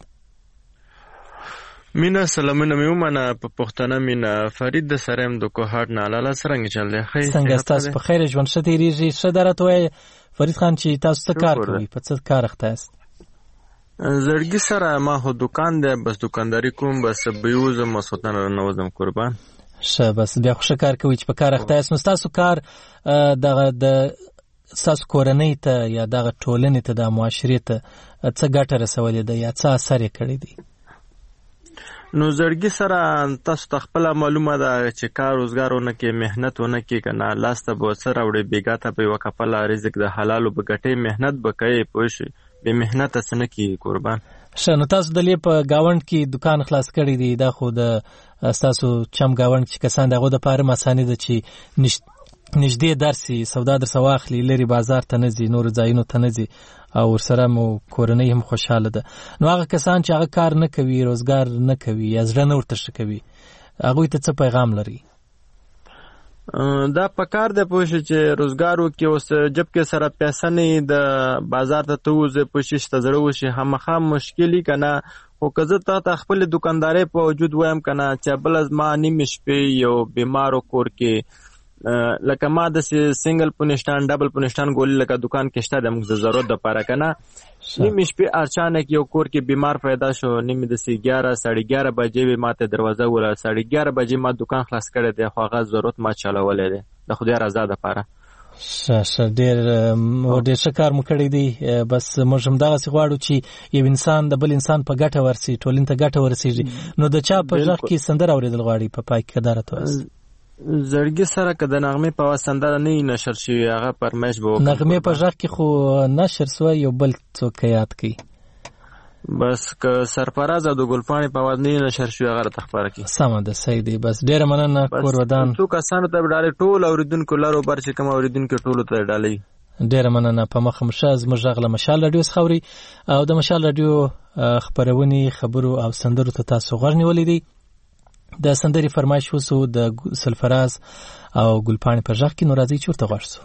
مینا سلامونه میومنه په پښتنه مینا فرید د سرم د کوهات نه لاله سرنګ چل دی. خیر څنګه تاسو په خیر ژوند شته ریږي څه درته وای فرید خان چې تاسو څه کار کوي په څه کار اخته است؟ زړګي سره ما خو دکان دی بس دکانداري کوم بس بیوزم مسوتن رانوزم قربان ښه بس بیا خو ښه کار کوي چې په کار اخته یاست. نو ستاسو کار دغه د ستاسو کورنۍ ته یا دغه ټولنې ته د معاشرې ته څه ګټه رسولې ده یا څه اثر یې کړی دی؟ نو زړګي سره تاسو ته خپله معلومه ده چې کار روزګار ونه کې محنت ونه کې که نه لاس ته به څه راوړې بېګا ته به یوه کپله رزق د حلالو به ګټې محنت به کوې پوه شوې بې محنته څه نه کېږي قربان. ښه نو تاسو د لې په ګاونډ کې دکان خلاص کړی دی دا خو د ستاسو چم ګاونډ چې کسان د هغو دپاره اساني ده چې نږدې درسي سودا درڅه واخلي لرې بازار ته نه ځي نورو ځایونو ته نه ځي او ورسره مو کورنۍ هم خوشحاله ده. نو هغه کسان چې هغه کار نه کوي روزګار نه کوي یا زړه نه ورته ښه کوي هغوی ته څه پیغام لري؟ دا پکار دی پوه شې چې روزګار وکړي اوس جب کې سره پیسه نه د بازار ته ووځې پوه شې چې ته زړه وشي خامخا مشکل یي که نه خو که زه تا ته خپلې دوکاندارۍ په وجود وایم که نه چې بله زما نیمې شپې یو بیمارو کور کې لکه ما داسې سنګل پونشتان ډبل پونشتان ګولې لکه دکان کې شته د موږ د ضرورت دپاره که نه نیمې شپې اچانک یو کور کې بیمار پیدا شو نیمې داسې 11 بجې وې ما ته دروازه ووهله 11:30 بجې ما دکان خلاص کړی دی خو هغه ضرورت ما چلولی دی د خدای رضا دپاره. ښه ډېر ښه کار مو کړی دی. بس موږ همدغسې غواړو چې یو انسان د بل انسان په ګټه ورسي ټولنې ته ګټه ورسېږي. نو د چا په غږ کې سندره اورېدل غواړي په پای کې که دا راته وایاست؟ زړګي سره که د نغمې په اواز سندره نه وي نشر شوي هغه فرمایش به وکړم. نغمې په غږ کې خو نشر سوی یو بل څوک یاد کوي بس که سرفراز او د ګلپاڼې په اواز نه نشر شوي هغه راته خپاره کړي. سمه ده صحیح دی. بس ډېره مننه کور ودان. څو کسانو ته به ډالۍ ټول اورېدونکو لر او بر چې کوم اورېدونکي ټولو ته ډالۍ. ډېره مننه. په مخه مشه زموږ غږ له مشال راډیو څخه اوري او د مشال راډیو خپرونې خبرو او سندرو ته تاسو غوږ نیولی دی. د سندرې فرمایش وسو د سلفراز او ګلپاڼې په غږ کې. نو راځئ چې ورته غوږ سو.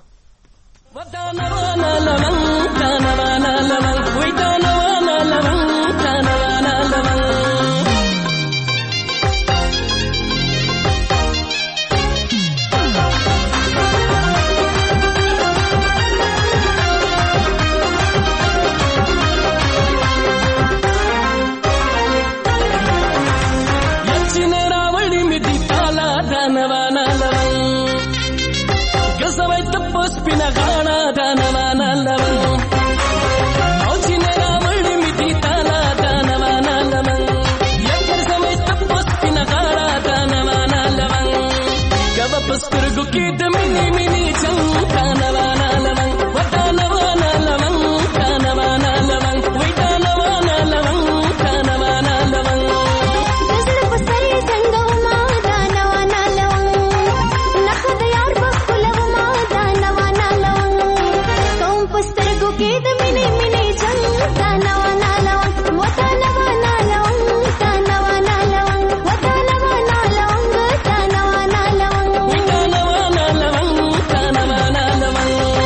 سترګو کې د مینې مینې څنګه نوانا لمن ودا نوانا لمن کانوانا لمن ودا نوانا لمن کانوانا لمن دزړه پسرې څنګه ما دا نوانا لمن نخد یار بخلو ما دا نوانا لمن کوم سترګو کې د مینې مینې څنګه نوانا لمن ودا نوانا لمن کانوانا لمن ودا نوانا لمن کانوانا لمن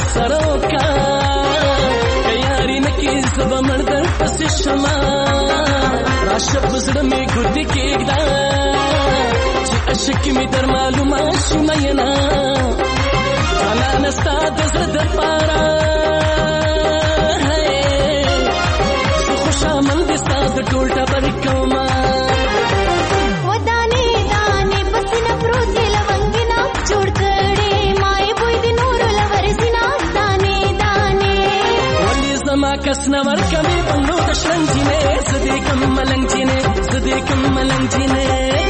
سره کا یاري نکي زب مردر پس شما راشه پزړه می ګوت کېږدا چې عشق می در معلومه شماینا انا نستا د زړه پارا زه خوشامن دي ستاسو ټول ټبر کوما ودانې دانې پسنه پروت دی لونګینا جوړ کړي مای بوی دی نور لور سینا دانې دانې ولې زما کس نور کمي بنو د شرنجینه زدي کم ملنجینه زدي کم ملنجینه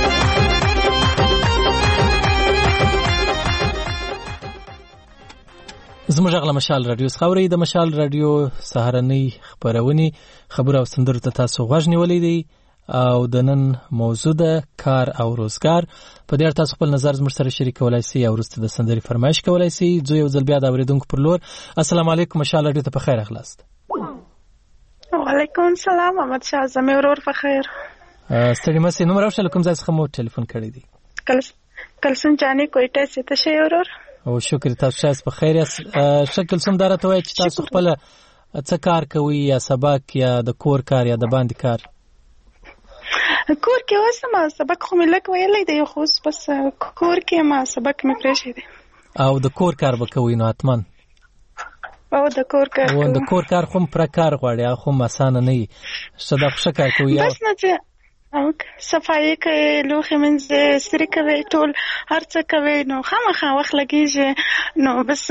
زموږ غلا مشال رادیو خبرې د مشال رادیو سهارنۍ خبرونه خبر او سندرو ته تاسو غوږ نیولې دي او د نن موضوع ده کار او روزګار په دې اړه تاسو خپل نظر زموږ سره شریکولای شئ او وروسته د سندري فرمایش کولای شئ زه یو ځل بیا د اوریدونکو پر لور السلام علیکم مشال رادیو ته په خیر اخلاست وعلیکم السلام احمد شاه زمي ورور په خیر ستړي مسې نو راوښه کوم ځای څخه مو ټلیفون کړی دی کلسون جانې کوټه څه ته شي ورور او شکر تاسو شایس په خیر یاست شکل سم درته وای چې تاسو خپل څه کار کوي یا سبق یا د کور کار یا د باندې کار کور کې وسم سبق خو مې لک ویلې دی خو بس کور کې ما سبق مې پرېښې دی او د کور کار وکوي نو اتمن او د کور کار او د کور کار خو پر کار غواړي خو مسانه نه صدا خوشا کار کوي بس نه چې صفایي کوي لوښي منځي سری کوي ټول هر څه کوي نو خامخا وخت لګیږي نو بس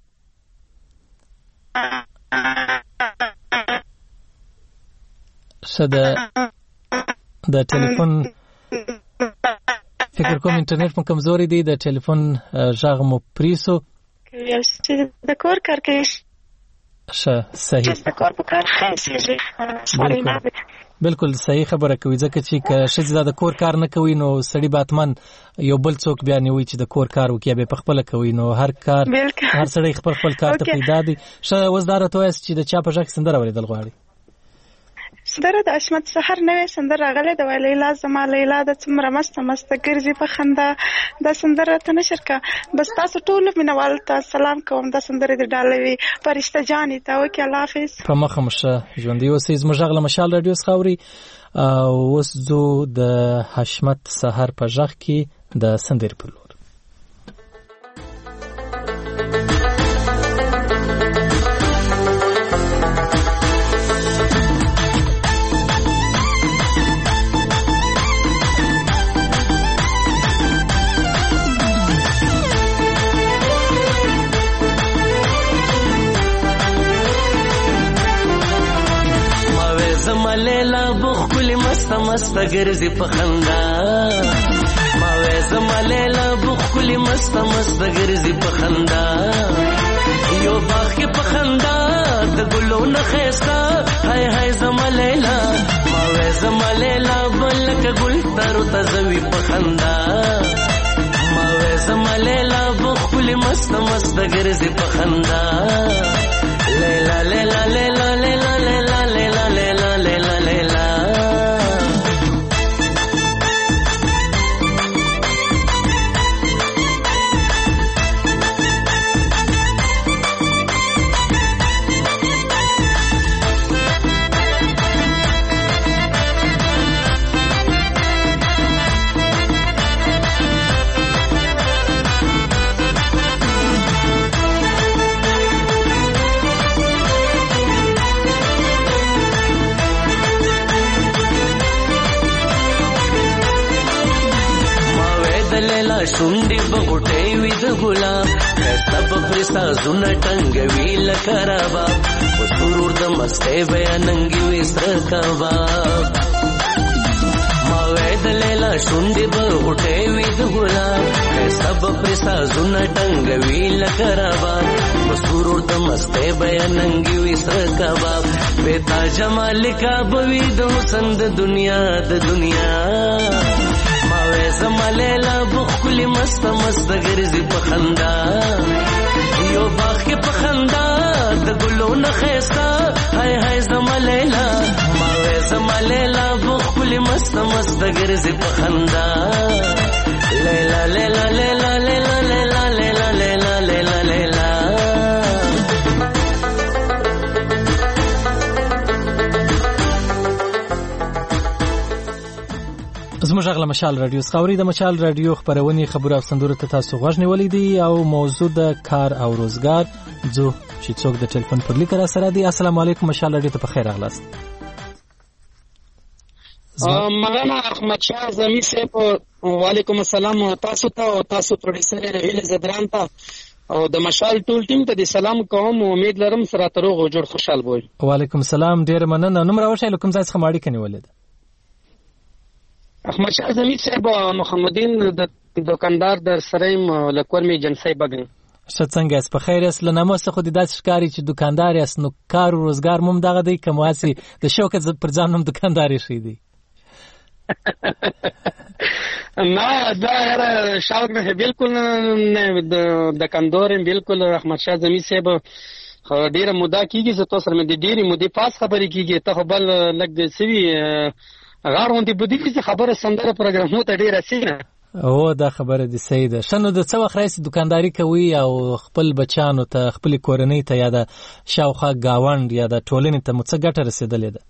صدا د ټلیفون فکر کوم انټرنیټ مو کمزوري دی د ټلیفون غږ مو پریسو د کور کار کوي صحیح د کور کار خاصه بالکل صحیح خبره کوي ځکه چې شې د کور کار نه کوي نو سړی باتمن یو بل څوک بیا نیوي چې د کور کار وکي به خپل کوي نو هر سړی خپل کار ته پیدا دي وزدار ته وایي چې د چا په ځای سندره اوریدل غواړي سندره د اشمت سحر نوې سندره راغله د لیلا زما لیلا د څومره مست ګرځي په خندا د سندره ته نشر کا بس تاسو ټول مینوال ته سلام کوم د سندره د ډالوي فرشته جانې ته وکي الله حافظ په مخه مشه ژوندۍ اوسې زموږ غلا مشال رادیو خاوري اوس زو د حشمت سحر په ځخ کې د سندره په لور لیلا بخلی مست ګرځي په خندا ما وې زما لیلا بخلی مست ګرځي په خندا یو باغ کې په خندا د ګلو نه خستا هاي زما لیلا ما وې زما لیلا بلک ګل تر تزوي په خندا ما وې زما لیلا بخلی مست ګرځي په خندا لیلا لیلا لیلا لیلا لیلا لیلا لیلا لیلا لیلا شونډې بغټې وې د ګلاب خسته په پرستا زونه ټنګوي لکه رباب په سرور د مستۍ بیا ننګي وې سره کباب ما وې د لیلا شونډې بغټې وې د ګلاب خسته په پرستا زونه ټنګوي لکه رباب په سرور د مستۍ بیا ننګي وې سره کباب بتا جمال کا بوي د حسن د دنیا زما لیلا بخلی مست ګرځي په خندا یو باغ کې په خندا د ګلو نه خستا هاي زما لیلا ما وې زما لیلا بخلی مست ګرځي په خندا لیلا لیلا لیلا لیلا لیلا لیلا لیلا لیلا لیلا زموږ غږ له مشال رادیو څخه اوري. د مشال رادیو خبرونې خبرو او سندرو ته تاسو غوږ نیولې دي او موضوع د کار او روزګار جو چې څوک د ټلیفون پر لیک را سره دی. السلام علیکم مشال رادیو ته په خیر راغلاست. مولانا احمد شاه زمي صاحب وعلیکم السلام تاسو ته او تاسو پروډوسر رویل زدران ته او د مشال ټول ټیم ته د سلام کوم. امید لرم سره تروغ او جوړ خوشحال وي. وعلیکم السلام ډیر مننه. نوم راوښی کوم ځای څخه ماړی کني ولید؟ احمد شاه زمي صاحب محمدین د دکاندار در سریم لکور می جنسي بغن. څنګه اس په خیر اس لنامه څخه د داس ښکاری چې دکاندار اس نو کار او روزګار موږ دغه دی کوماسي د شوکت پر ځان هم دکانداري شي دی. نه دا شاوق نه بالکل نه د کندورم بالکل. احمد شاه زمي صاحب ډیره موده کیږي چې تاسو سره د ډیره مودې پاس خبرې کیږي ته بل لګ سوي غاړوندې بده چې خبره سندره پروګرامو ته ډیره سینه او دا خبره دي سیده شنو د څو خرایس دکانداری کوي او خپل بچانو ته خپل کورنۍ ته یا د شاوخه گاوند یا د ټولنې ته مڅ ګټه رسیدلې ده.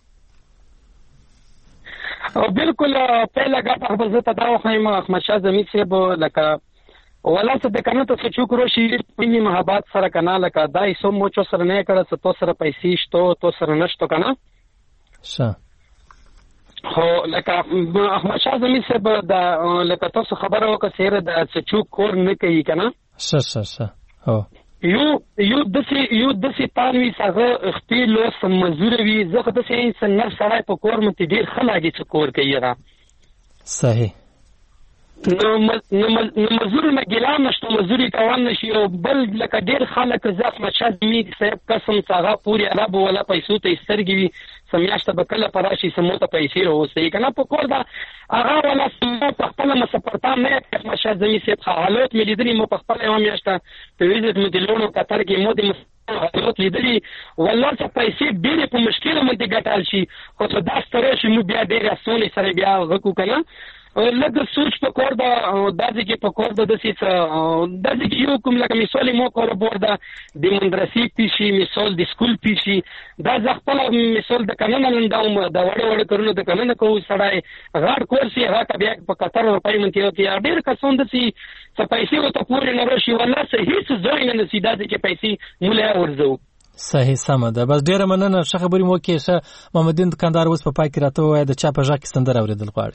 او بالکل پهلا ګټه خپل زته دا وایم احمد شاه زمي صاحب لکه ولا څه د کنه ته چې کورو شي په محبت سره کنه لکه دای سم مو چو سره نه کړه څه تو سره پیسې شته تو سره نشته کنه ښه خو لکه احمد شاه زمي صاحب دا لکه تاسو خبره وکړه سره د چې کور نه کوي کنه ښه او یو دسي تانوي څنګه خپل سم مزور وی زه د سې څنګه سره په کور مت ډیر خلاګي چې کور کوي را صحیح نو مزور نه ګلان نشته مزوري کوان نشي او بل لکه ډیر خلک زخ مشاد می صاحب قسم څنګه پوری عرب ولا پیسو ته استرګي سمیاشته بکله پراشي سموته پیسې وروسته کنه په کور دا هغه ولا سمو په خپل مسافرتان نه مشاد زمي صاحب حالات مې لیدلې مو په خپل یو میاشته په ویزټ مې دلونو قطر کې مو د حالات لیدلې والله چې پیسې ډېر په مشکل باندې ګټال شي خو دا ستاره شي مو بیا ډېر اسونه سره بیا وکړو کنه لکه سوچ په کور دا دځي کې په کور د دسي دځي کې یو کوم لکه مثال مو کور بوردا د مدرسې پیشي مثال د سکول پیشي دا ځخپل مثال د قانون لنداوم دا وړ کړنو د قانون کو سړای غاړ کورسي هغه بیا په 70 روپۍ منتیو کې ډېر کسون دسي څه پیسې وته پورې نه راشي والله صحیح څه ځای نه نسی دځي کې پیسې مولا ورزو صحیح سم ده. بس ډیره مننه ښه خبرې مو کې شه محمدین دکاندار اوس په پای کې راته وای د چا په ځکه سندر اوریدل غواړي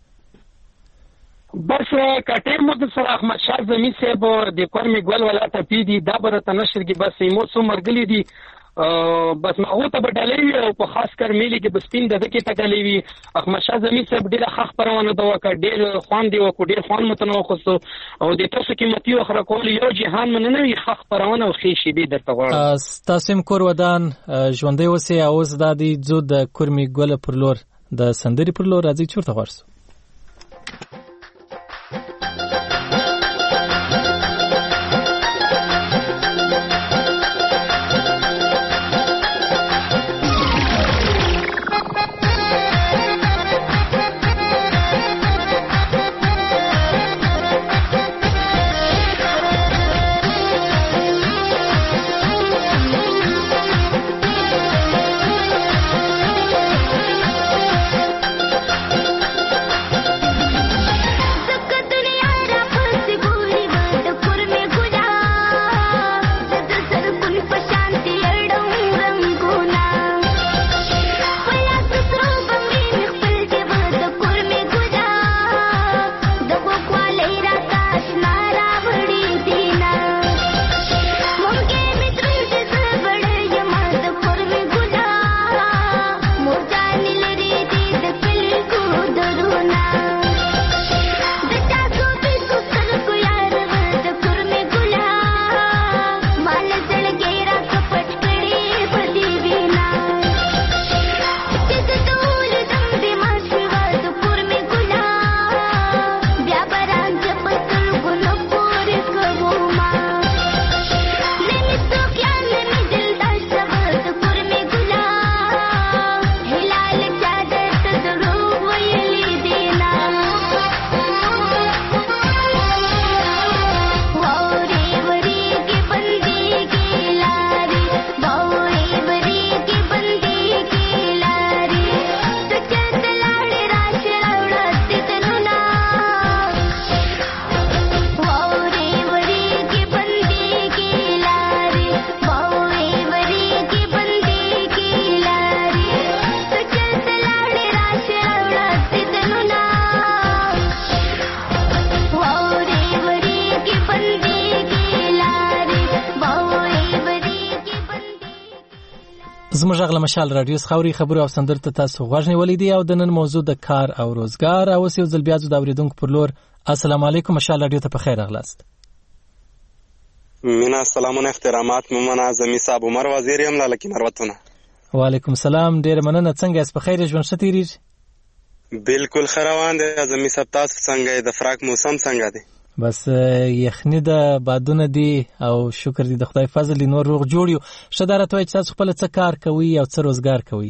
بس کټه مو د سره احمد شاه زمي صاحب د کورمي ګل ولا ته پی دي دا برته نشر کې بس مو څو مرګلي دي بس مغه ته بدلې او په خاص کر ملي کې بسپین د دې ته غلېوي احمد شاه زمي صاحب ډېر خخ پرونه دا وکړ ډېر خوان دی او ډېر خوان متنو خصو او د تاسو قیمتي اخره کول یو جهان من نه وي خخ پرونه او خې شي دې درته غواړم تاسو کور ودان ژوندې وسی او زدا دي جو د کورمي ګل پر لور د سندري پر لور راځي چورته ورسو زموږ غږ له مشال رادیو څخه اوري خبرو او سندرو ته تاسو غوږ نیولی دی او د نن موضوع د کار او روزګار او اوس یو ځل بیا د اورېدونکو پر لور. السلام علیکم، مشال رادیو ته په خیر راغلاست. مینا سلامونه احترامات ممن اعظمي صاحب عمر وزیر یم لکه مروتونه. وعلیکم السلام، ډیر مننه. څنګه یاست؟ په خیر ژوند ښه تیریږي؟ بالکل خروان دی اعظمي صاحب، تاسو څنګه د فراق موسم څنګه دی؟ بس یخنی د بادونه دی او شکر دی د خدای فضل دی، نور روغ جوړ یو. ښه دا راته وایئ چې تاسو خپله څه کار کوئ او څه روزګار کوئ؟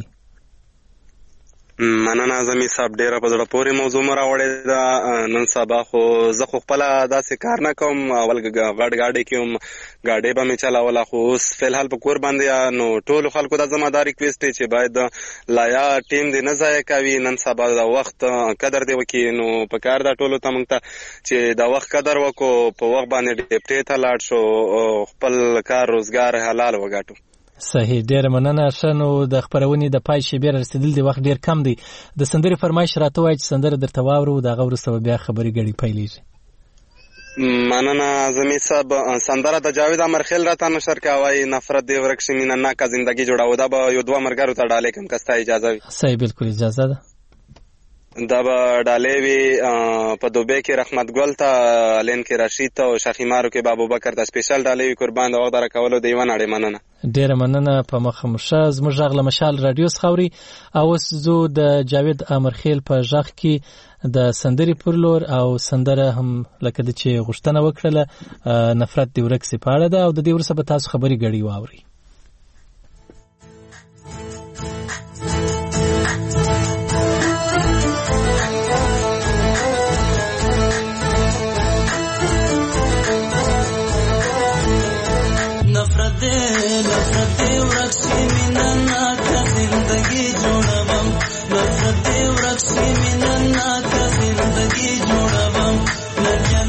مننه اعظمي صاحب، ډېره په زړه پورې موضوع مو راوړې ده نن سبا. خو زه خو خپله داسې کار نه کوم، اول غټ ګاډۍ کې وم، ګاډۍ به مې چلوله، خو اوس فلحال په کور باندې. نو ټولو خلکو دا زما دا ریکویسټ دی چې باید لایا ټیم دې نه ضایع کوي، نن سبا د وخت قدر دې وکړي. نو په کار دا ټولو ته موږ ته چې د وخت قدر وکړو، په وخت باندې ډیپټۍ ته لاړ شو، خپل کار روزګار حلال وګاټو. صحیح، ډېره مننه. ښه، نو د خپرونې د پای شېبې را رسېدل دی، وخت ډېر کم دی. د سندرې فرمایش راته ووایه چې سندره درته واورو، د هغه وروسته به بیا خبرې ګډې پیلېږي. مننه اعظمي صاحب. سندره د جاوید امرخیل راته نشر کوي، نفرت دې ورک شي مینه ناکه زندگی جوړاو. دا به یو دوه ملګرو ته ډالۍ کوم که ستا اجازه وي. صحیح، بالکل اجازه ده. دا به ډالۍ وي په دوبۍ کې رحمت ګل ته، لین کې رشید ته او شاخیمارو کې بابو بکر ته سپیشل ډالۍ وي. قربان د وخت راکولو د یوه نړۍ مننه. ډېره مننه. په مخه مو ښه. زموږ غږ له مشال رادیو څخه اوري او اوس زو د جاوید امرخیل په غږ کې د سندرې پر لور او سندره هم لکه د چې غوښتنه وکړله نفرت دې ورک سي په اړه ده او د دې وروسته به تاسو خبرې ګډې واورئ. نفرت دې ورک شي مینه ناکه زندگی جوړوم، نفرت دې ورک شي مینه ناکه زندگی جوړوم. نن یې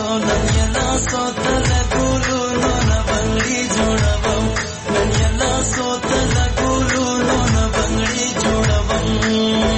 لاسو ته له ګلونو نه بنګړي جوړوم، نن یې لاسو ته له ګلونو نه بنګړي جوړوم.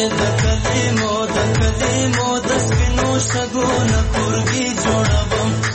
شګونه کورګي جوړوم